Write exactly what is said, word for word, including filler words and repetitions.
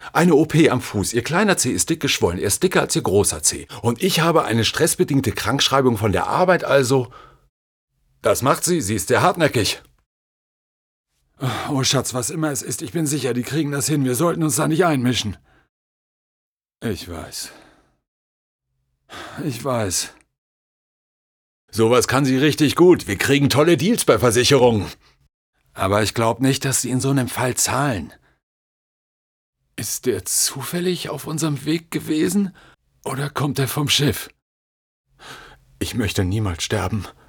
Eine O P am Fuß. Ihr kleiner Zeh ist dick geschwollen. Er ist dicker als Ihr großer Zeh. Und ich habe eine stressbedingte Krankschreibung von der Arbeit, also... Das macht sie. Sie ist sehr hartnäckig. Oh, Schatz, was immer es ist, ich bin sicher, die kriegen das hin. Wir sollten uns da nicht einmischen. Ich weiß. Ich weiß. Sowas kann sie richtig gut. Wir kriegen tolle Deals bei Versicherungen. Aber ich glaube nicht, dass sie in so einem Fall zahlen. Ist der zufällig auf unserem Weg gewesen? Oder kommt er vom Schiff? Ich möchte niemals sterben.